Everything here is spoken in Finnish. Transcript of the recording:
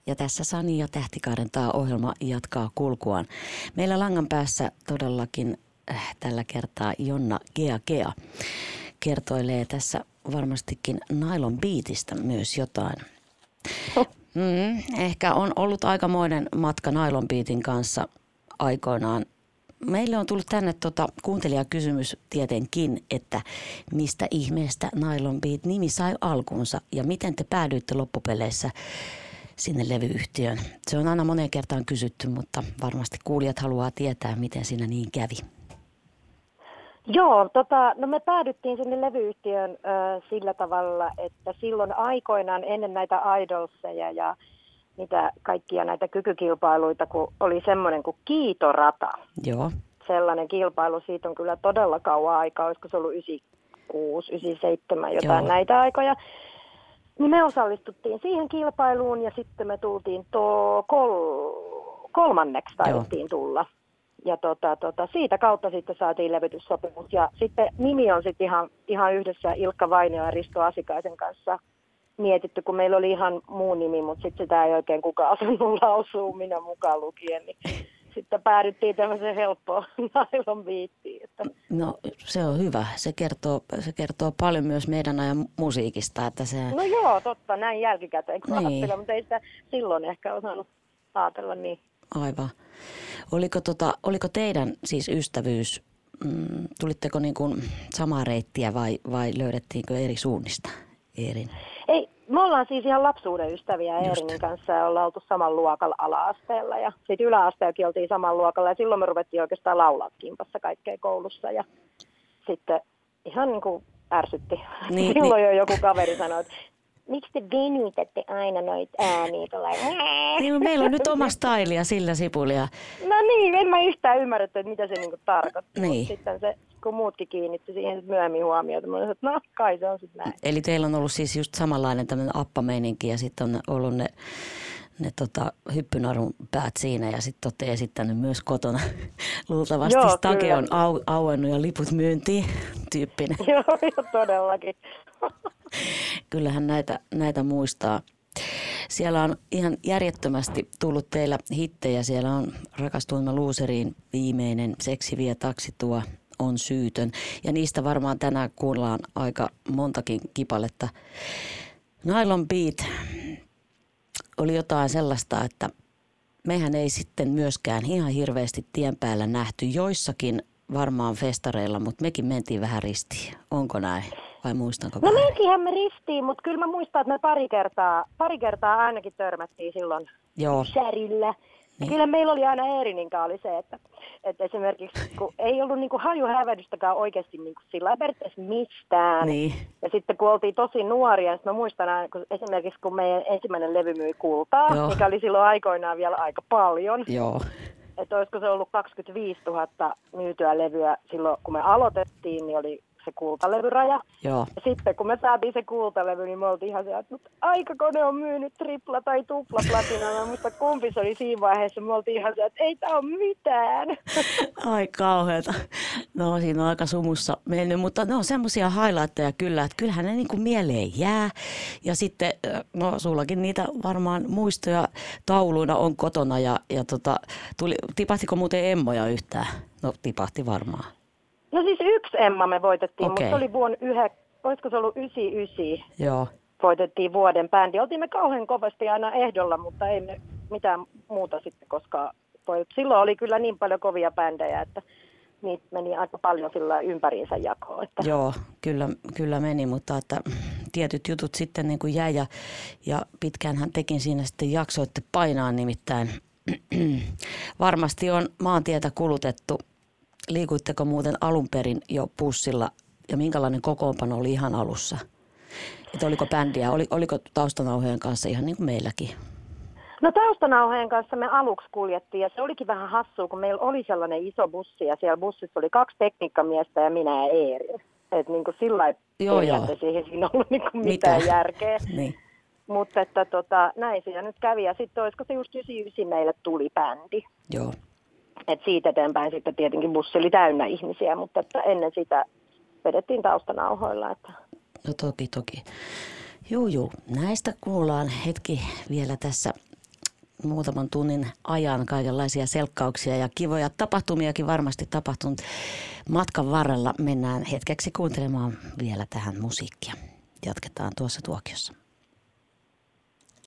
Ja tässä Sani ja Tähtikaarentaa ohjelma jatkaa kulkuaan. Meillä langan päässä todellakin tällä kertaa Jonna Gea kertoilee tässä varmastikin Nylon Beatistä myös jotain. Ehkä on ollut aikamoinen matka Nylon Beatin kanssa aikoinaan. Meille on tullut tänne kuuntelijakysymys tietenkin, että mistä ihmeestä Nylon Beat nimi sai alkunsa ja miten te päädyitte loppupeleissä sinne levyyhtiöön. Se on aina moneen kertaan kysytty, mutta varmasti kuulijat haluaa tietää, miten siinä niin kävi. Joo, no me päädyttiin sinne levyyhtiöön sillä tavalla, että silloin aikoinaan ennen näitä Idolseja ja mitä kaikkia näitä kykykilpailuita, kun oli semmoinen kuin Kiitorata. Joo. Sellainen kilpailu, siitä on kyllä todella kauan aikaa, olisiko se ollut 96, 97, jotain näitä aikoja. Niin me osallistuttiin siihen kilpailuun ja sitten me tultiin kolmanneksi taidettiin tulla. Ja siitä kautta sitten saatiin levytyssopimus. Ja sitten nimi on sitten ihan yhdessä Ilkka Vainio ja Risto Asikaisen kanssa mietitty, kun meillä oli ihan muu nimi, mutta sitten sitä ei oikein kukaan osannut lausua, minä mukaan lukien. Niin sitten päädyttiin tämmöiseen helppoon Nylon Beatiin. No se on hyvä. Se kertoo paljon myös meidän ajan musiikista. Että se... No joo, totta. Näin jälkikäteen kun ajattelen, mutta ei sitä silloin ehkä osannut ajatella niin. Aivan. Oliko teidän siis ystävyys, tulitteko niin kuin samaa reittiä vai löydettiinkö eri suunnista Eerin? Ei, me ollaan siis ihan lapsuuden ystäviä Eerinin kanssa ja ollaan oltu saman luokalla ala-asteella ja sitten yläasteellakin oltiin saman luokalla ja silloin me ruvettiin oikeastaan laulaa kimpassa kaikkea koulussa ja sitten ihan niin kuin ärsytti. Silloin jo joku kaveri sanoi, että miksi te venytätte aina noita ääniä niin, meillä on nyt oma stylia sillä sipulia. No niin, en mä yhtään ymmärretty, että mitä se niinku tarkoittaa. Niin. Sitten se, kun muutkin kiinnitti siihen myöhemmin huomiota, mä olin, että no kai se on sitten näin. Eli teillä on ollut siis just samanlainen tämmöinen appameininki ja sitten on ollut ne hyppynarun päät siinä ja sitten olette esittänyt myös kotona. Luultavasti stake on auennut ja liput myyntiin tyyppinen. Joo, todellakin. Kyllähän näitä muistaa. Siellä on ihan järjettömästi tullut teillä hittejä. Siellä on Rakastuimme luuseriin, Viimeinen, Seksi vie taksi tuo, On syytön. Ja niistä varmaan tänään kuullaan aika montakin kipaletta. Nylon Beat oli jotain sellaista, että mehän ei sitten myöskään ihan hirveästi tien päällä nähty. Joissakin varmaan festareilla, mutta mekin mentiin vähän ristiin. Onko näin? Vai muistanko vähän? No mentiinhän me ristiin, mutta kyllä mä muistan, että me pari kertaa ainakin törmättiin silloin särillä. Niin. Kyllä meillä oli aina Eerininkaan oli se, että esimerkiksi kun ei ollut niinku hajuhävädystäkään oikeasti niinku sillä periaatteessa mistään. Niin. Ja sitten kun oltiin tosi nuoria, niin mä muistan aina, kun esimerkiksi kun meidän ensimmäinen levy myi kultaa, mikä oli silloin aikoinaan vielä aika paljon. Joo. Että olisiko se ollut 25 000 myytyä levyä silloin, kun me aloitettiin, niin oli se kultalevyraja. Joo. Ja sitten kun me saatiin se kultalevy, niin me oltiin ihan se, että aikakone on myynyt tripla tai tupla platinaa. Mutta kumpi se oli siinä vaiheessa, me oltiin ihan se, että ei tää ole mitään. Ai kauheeta. No siinä on aika sumussa mennyt, mutta ne on semmoisia highlightteja kyllä, että kyllähän ne niin kuin mieleen jää. Ja sitten, no sullakin niitä varmaan muistoja tauluina on kotona ja tipahtiko muuten emmoja yhtään? No tipahti varmaan. No siis yksi Emma me voitettiin, mutta se oli olisiko se ollut 99? Joo. Voitettiin vuoden bändi. Oltiin me kauhean kovasti aina ehdolla, mutta ei me mitään muuta sitten koskaan voitettu. Silloin oli kyllä niin paljon kovia bändejä, että niitä meni aika paljon sillä ympäriinsä jakoon. Että... Joo, kyllä meni, mutta että tietyt jutut sitten niin kuin jäi ja pitkäänhän tekin siinä sitten jaksoitte painaa nimittäin. Varmasti on maantietä kulutettu. Liikuitteko muuten alun perin jo bussilla ja minkälainen kokoonpano oli ihan alussa? Että oliko bändiä, oliko taustanauhojen kanssa ihan niin kuin meilläkin? No taustanauhojen kanssa me aluksi kuljettiin ja se olikin vähän hassua, kun meillä oli sellainen iso bussi ja siellä bussissa oli 2 tekniikkamiestä ja minä ja Eerin. Että niin kuin sillä lailla siihen siinä ollut niin kuin mitään järkeä. Niin. Mutta että näin siinä nyt kävi ja sitten olisiko se just 99 meille tuli bändi. Joo. Et siitä eteenpäin sitten tietenkin bussi oli täynnä ihmisiä, mutta että ennen sitä vedettiin taustanauhoilla. Että. No toki. Juu. Näistä kuullaan hetki vielä tässä muutaman tunnin ajan kaikenlaisia selkkauksia ja kivoja tapahtumiakin varmasti tapahtunut. Matkan varrella mennään hetkeksi kuuntelemaan vielä tähän musiikkia. Jatketaan tuossa tuokiossa.